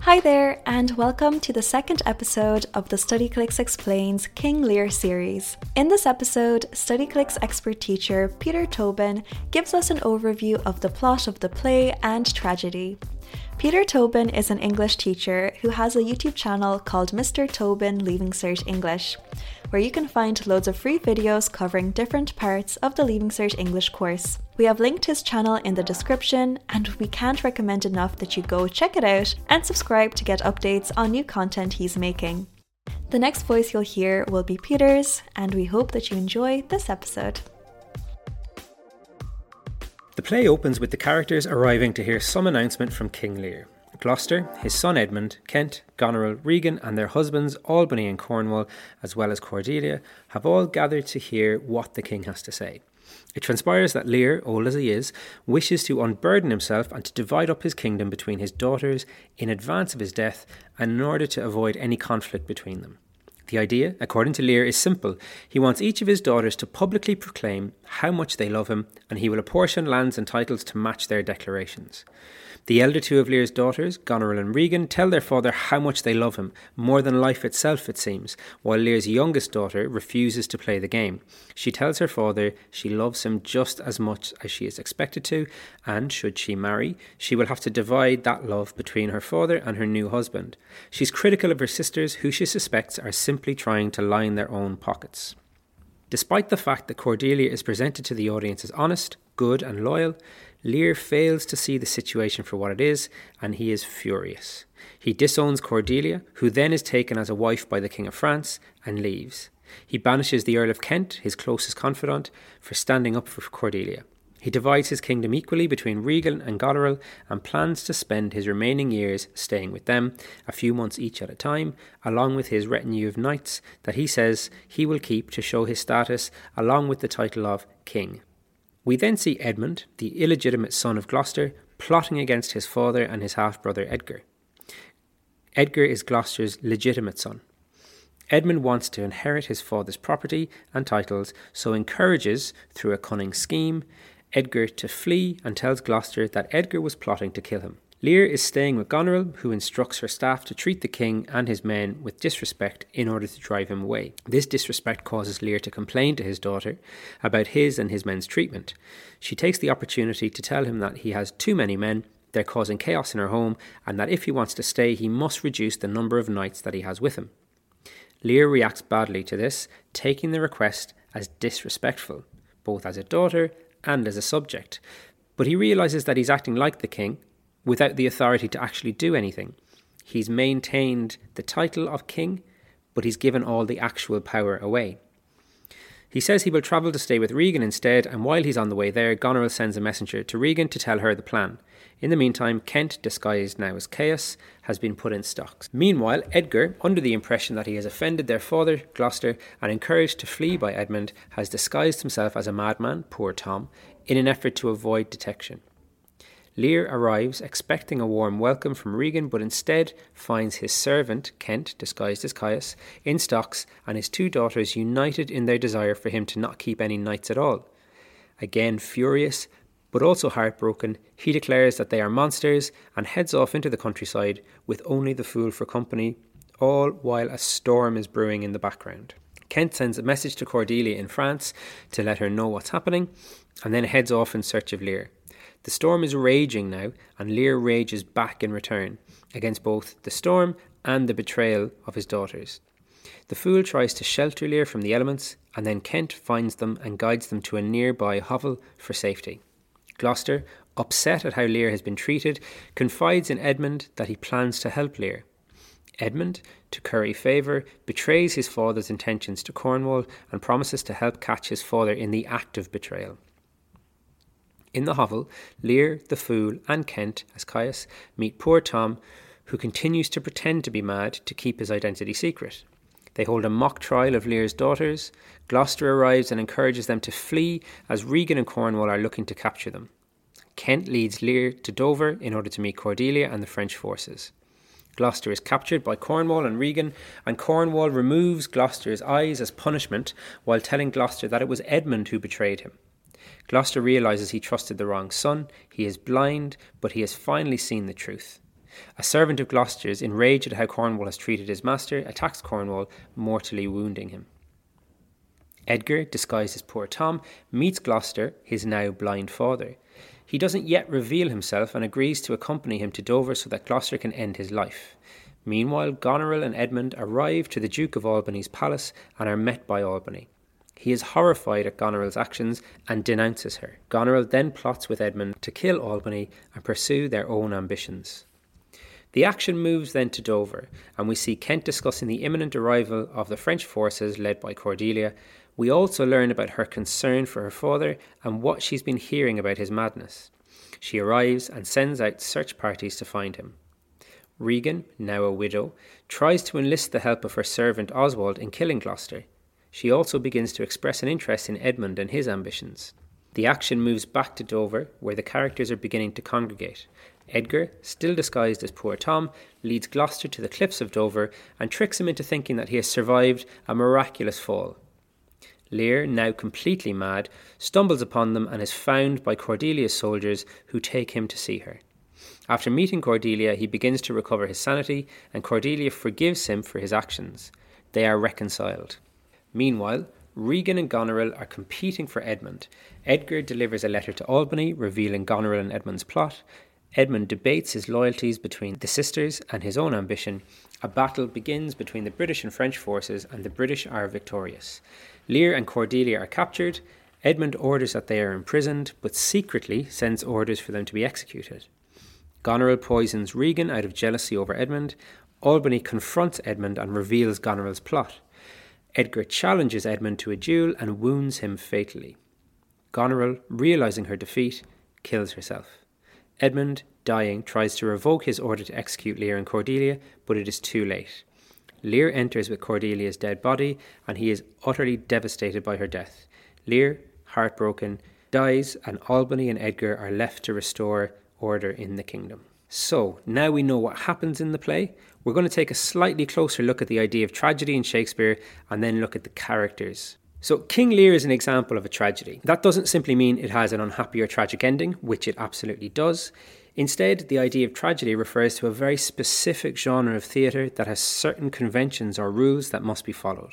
Hi there, and welcome to the second episode of the StudyClix Explains King Lear series. In this episode, StudyClix expert teacher Peter Tobin gives us an overview of the plot of the play and tragedy. Peter Tobin is an English teacher who has a YouTube channel called Mr. Tobin Leaving Cert English, where you can find loads of free videos covering different parts of the Leaving Cert English course. We have linked his channel in the description, and we can't recommend enough that you go check it out and subscribe to get updates on new content he's making. The next voice you'll hear will be Peter's, and we hope that you enjoy this episode. The play opens with the characters arriving to hear some announcement from King Lear. Gloucester, his son Edmund, Kent, Goneril, Regan and their husbands Albany and Cornwall, as well as Cordelia, have all gathered to hear what the king has to say. It transpires that Lear, old as he is, wishes to unburden himself and to divide up his kingdom between his daughters in advance of his death and in order to avoid any conflict between them. The idea, according to Lear, is simple. He wants each of his daughters to publicly proclaim how much they love him, and he will apportion lands and titles to match their declarations. The elder two of Lear's daughters, Goneril and Regan, tell their father how much they love him, more than life itself it seems, while Lear's youngest daughter refuses to play the game. She tells her father she loves him just as much as she is expected to, and should she marry, she will have to divide that love between her father and her new husband. She's critical of her sisters, who she suspects are simply trying to line their own pockets. Despite the fact that Cordelia is presented to the audience as honest, good and loyal, Lear fails to see the situation for what it is, and he is furious. He disowns Cordelia, who then is taken as a wife by the King of France, and leaves. He banishes the Earl of Kent, his closest confidant, for standing up for Cordelia. He divides his kingdom equally between Regan and Goneril and plans to spend his remaining years staying with them, a few months each at a time, along with his retinue of knights that he says he will keep to show his status, along with the title of king. We then see Edmund, the illegitimate son of Gloucester, plotting against his father and his half-brother Edgar. Edgar is Gloucester's legitimate son. Edmund wants to inherit his father's property and titles, so encourages, through a cunning scheme, Edgar to flee and tells Gloucester that Edgar was plotting to kill him. Lear is staying with Goneril, who instructs her staff to treat the king and his men with disrespect in order to drive him away. This disrespect causes Lear to complain to his daughter about his and his men's treatment. She takes the opportunity to tell him that he has too many men, they're causing chaos in her home, and that if he wants to stay, he must reduce the number of knights that he has with him. Lear reacts badly to this, taking the request as disrespectful, both as a daughter and as a subject. But he realises that he's acting like the king, without the authority to actually do anything. He's maintained the title of king, but he's given all the actual power away. He says he will travel to stay with Regan instead, and while he's on the way there, Goneril sends a messenger to Regan to tell her the plan. In the meantime, Kent, disguised now as Caius, has been put in stocks. Meanwhile, Edgar, under the impression that he has offended their father, Gloucester, and encouraged to flee by Edmund, has disguised himself as a madman, poor Tom, in an effort to avoid detection. Lear arrives expecting a warm welcome from Regan, but instead finds his servant, Kent, disguised as Caius, in stocks, and his two daughters united in their desire for him to not keep any knights at all. Again furious, but also heartbroken, he declares that they are monsters and heads off into the countryside with only the fool for company, all while a storm is brewing in the background. Kent sends a message to Cordelia in France to let her know what's happening, and then heads off in search of Lear. The storm is raging now, and Lear rages back in return, against both the storm and the betrayal of his daughters. The fool tries to shelter Lear from the elements, and then Kent finds them and guides them to a nearby hovel for safety. Gloucester, upset at how Lear has been treated, confides in Edmund that he plans to help Lear. Edmund, to curry favour, betrays his father's intentions to Cornwall and promises to help catch his father in the act of betrayal. In the hovel, Lear, the fool, and Kent, as Caius, meet poor Tom, who continues to pretend to be mad to keep his identity secret. They hold a mock trial of Lear's daughters. Gloucester arrives and encourages them to flee as Regan and Cornwall are looking to capture them. Kent leads Lear to Dover in order to meet Cordelia and the French forces. Gloucester is captured by Cornwall and Regan, and Cornwall removes Gloucester's eyes as punishment while telling Gloucester that it was Edmund who betrayed him. Gloucester realises he trusted the wrong son. He is blind, but he has finally seen the truth. A servant of Gloucester's, enraged at how Cornwall has treated his master, attacks Cornwall, mortally wounding him. Edgar, disguised as poor Tom, meets Gloucester, his now blind father. He doesn't yet reveal himself and agrees to accompany him to Dover so that Gloucester can end his life. Meanwhile, Goneril and Edmund arrive to the Duke of Albany's palace and are met by Albany. He is horrified at Goneril's actions and denounces her. Goneril then plots with Edmund to kill Albany and pursue their own ambitions. The action moves then to Dover, and we see Kent discussing the imminent arrival of the French forces led by Cordelia. We also learn about her concern for her father and what she's been hearing about his madness. She arrives and sends out search parties to find him. Regan, now a widow, tries to enlist the help of her servant Oswald in killing Gloucester. She also begins to express an interest in Edmund and his ambitions. The action moves back to Dover, where the characters are beginning to congregate. Edgar, still disguised as poor Tom, leads Gloucester to the cliffs of Dover and tricks him into thinking that he has survived a miraculous fall. Lear, now completely mad, stumbles upon them and is found by Cordelia's soldiers, who take him to see her. After meeting Cordelia, he begins to recover his sanity, and Cordelia forgives him for his actions. They are reconciled. Meanwhile, Regan and Goneril are competing for Edmund. Edgar delivers a letter to Albany, revealing Goneril and Edmund's plot. Edmund debates his loyalties between the sisters and his own ambition. A battle begins between the British and French forces, and the British are victorious. Lear and Cordelia are captured. Edmund orders that they are imprisoned, but secretly sends orders for them to be executed. Goneril poisons Regan out of jealousy over Edmund. Albany confronts Edmund and reveals Goneril's plot. Edgar challenges Edmund to a duel and wounds him fatally. Goneril, realising her defeat, kills herself. Edmund, dying, tries to revoke his order to execute Lear and Cordelia, but it is too late. Lear enters with Cordelia's dead body, and he is utterly devastated by her death. Lear, heartbroken, dies, and Albany and Edgar are left to restore order in the kingdom. So, now we know what happens in the play. We're going to take a slightly closer look at the idea of tragedy in Shakespeare and then look at the characters. So, King Lear is an example of a tragedy. That doesn't simply mean it has an unhappy or tragic ending, which it absolutely does. Instead, the idea of tragedy refers to a very specific genre of theatre that has certain conventions or rules that must be followed.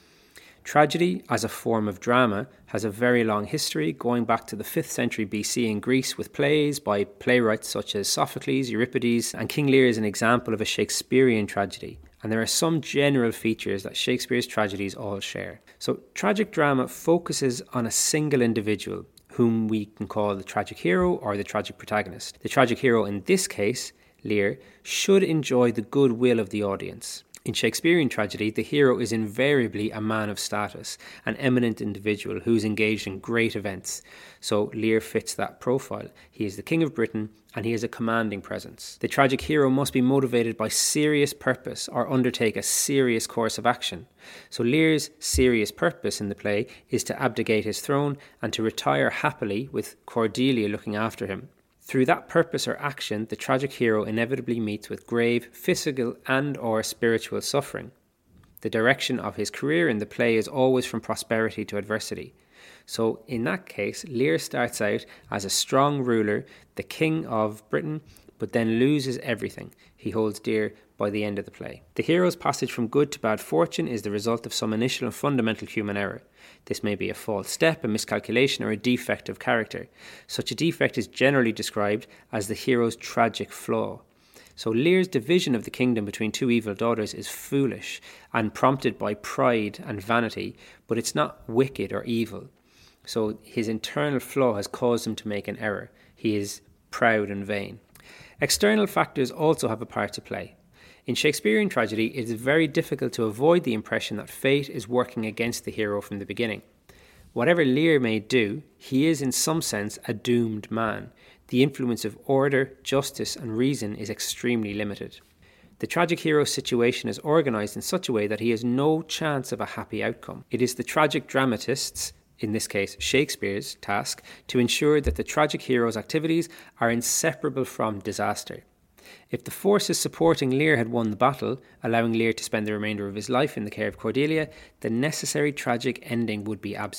Tragedy, as a form of drama, has a very long history, going back to the 5th century BC in Greece with plays by playwrights such as Sophocles, Euripides, and King Lear is an example of a Shakespearean tragedy. And there are some general features that Shakespeare's tragedies all share. So, tragic drama focuses on a single individual, whom we can call the tragic hero or the tragic protagonist. The tragic hero, in this case, Lear, should enjoy the goodwill of the audience. In Shakespearean tragedy, the hero is invariably a man of status, an eminent individual who's engaged in great events. So Lear fits that profile. He is the King of Britain, and he has a commanding presence. The tragic hero must be motivated by serious purpose or undertake a serious course of action. So Lear's serious purpose in the play is to abdicate his throne and to retire happily with Cordelia looking after him. Through that purpose or action, the tragic hero inevitably meets with grave physical and or spiritual suffering. The direction of his career in the play is always from prosperity to adversity. So in that case, Lear starts out as a strong ruler, the king of Britain, but then loses everything he holds dear by the end of the play. The hero's passage from good to bad fortune is the result of some initial and fundamental human error. This may be a false step, a miscalculation, or a defect of character. Such a defect is generally described as the hero's tragic flaw. So Lear's division of the kingdom between two evil daughters is foolish and prompted by pride and vanity, but it's not wicked or evil. So his internal flaw has caused him to make an error. He is proud and vain. External factors also have a part to play. In Shakespearean tragedy, it is very difficult to avoid the impression that fate is working against the hero from the beginning. Whatever Lear may do, he is in some sense a doomed man. The influence of order, justice and reason is extremely limited. The tragic hero's situation is organised in such a way that he has no chance of a happy outcome. It is the tragic dramatist's, in this case Shakespeare's, task to ensure that the tragic hero's activities are inseparable from disaster. If the forces supporting Lear had won the battle, allowing Lear to spend the remainder of his life in the care of Cordelia, the necessary tragic ending would be absent.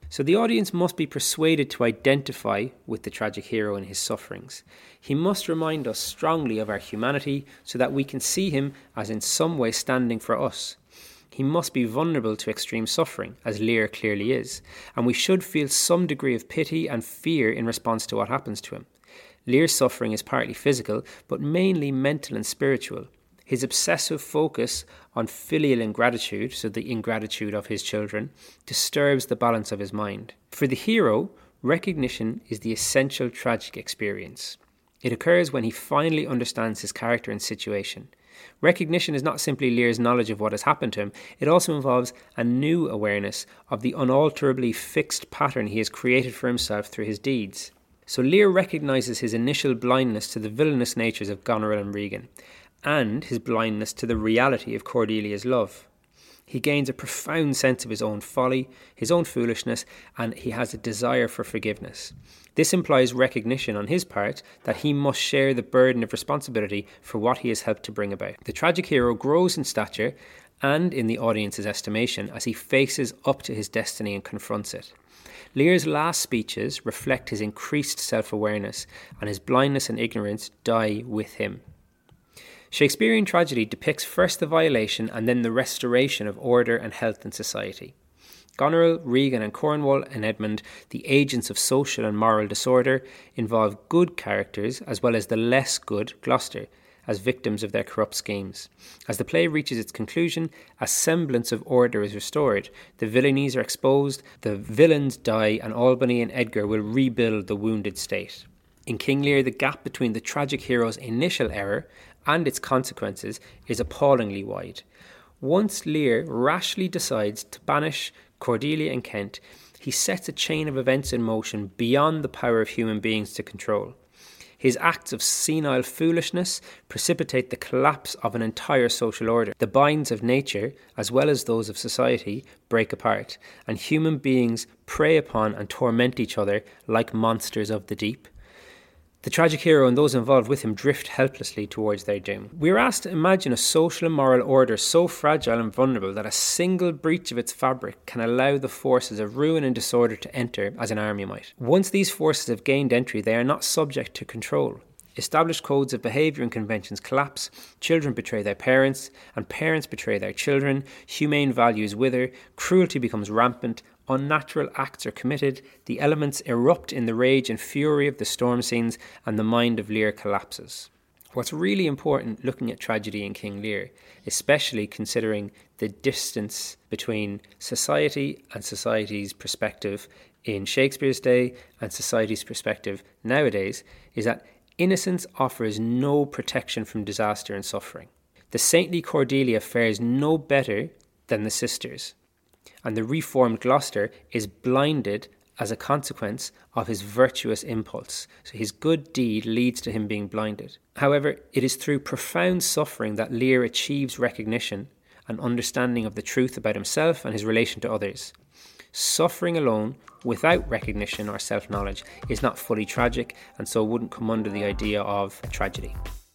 So the audience must be persuaded to identify with the tragic hero in his sufferings. He must remind us strongly of our humanity so that we can see him as in some way standing for us. He must be vulnerable to extreme suffering, as Lear clearly is, and we should feel some degree of pity and fear in response to what happens to him. Lear's suffering is partly physical, but mainly mental and spiritual. His obsessive focus on filial ingratitude, so the ingratitude of his children, disturbs the balance of his mind. For the hero, recognition is the essential tragic experience. It occurs when he finally understands his character and situation. Recognition is not simply Lear's knowledge of what has happened to him, it also involves a new awareness of the unalterably fixed pattern he has created for himself through his deeds. So Lear recognises his initial blindness to the villainous natures of Goneril and Regan, and his blindness to the reality of Cordelia's love. He gains a profound sense of his own folly, his own foolishness, and he has a desire for forgiveness. This implies recognition on his part that he must share the burden of responsibility for what he has helped to bring about. The tragic hero grows in stature and in the audience's estimation as he faces up to his destiny and confronts it. Lear's last speeches reflect his increased self-awareness, and his blindness and ignorance die with him. Shakespearean tragedy depicts first the violation and then the restoration of order and health in society. Goneril, Regan and Cornwall and Edmund, the agents of social and moral disorder, involve good characters as well as the less good Gloucester as victims of their corrupt schemes. As the play reaches its conclusion, a semblance of order is restored. The villainies are exposed, the villains die, and Albany and Edgar will rebuild the wounded state. In King Lear, the gap between the tragic hero's initial error and its consequences is appallingly wide. Once Lear rashly decides to banish Cordelia and Kent, he sets a chain of events in motion beyond the power of human beings to control. His acts of senile foolishness precipitate the collapse of an entire social order. The binds of nature, as well as those of society, break apart, and human beings prey upon and torment each other like monsters of the deep. The tragic hero and those involved with him drift helplessly towards their doom. We are asked to imagine a social and moral order so fragile and vulnerable that a single breach of its fabric can allow the forces of ruin and disorder to enter as an army might. Once these forces have gained entry, they are not subject to control. Established codes of behaviour and conventions collapse, children betray their parents, and parents betray their children, humane values wither, cruelty becomes rampant, unnatural acts are committed, the elements erupt in the rage and fury of the storm scenes, and the mind of Lear collapses. What's really important looking at tragedy in King Lear, especially considering the distance between society and society's perspective in Shakespeare's day and society's perspective nowadays, is that innocence offers no protection from disaster and suffering. The saintly Cordelia fares no better than the sisters, and the reformed Gloucester is blinded as a consequence of his virtuous impulse. So his good deed leads to him being blinded. However, it is through profound suffering that Lear achieves recognition and understanding of the truth about himself and his relation to others. Suffering alone, without recognition or self-knowledge, is not fully tragic, and so wouldn't come under the idea of a tragedy.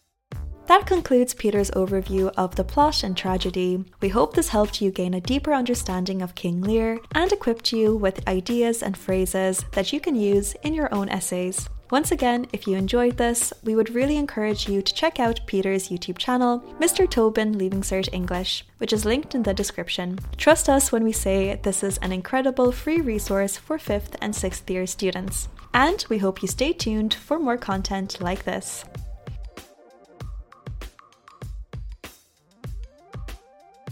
That concludes Peter's overview of the plot and tragedy. We hope this helped you gain a deeper understanding of King Lear and equipped you with ideas and phrases that you can use in your own essays. Once again, if you enjoyed this, we would really encourage you to check out Peter's YouTube channel, Mr. Tobin Leaving Cert English, which is linked in the description. Trust us when we say this is an incredible free resource for 5th and 6th year students. And we hope you stay tuned for more content like this.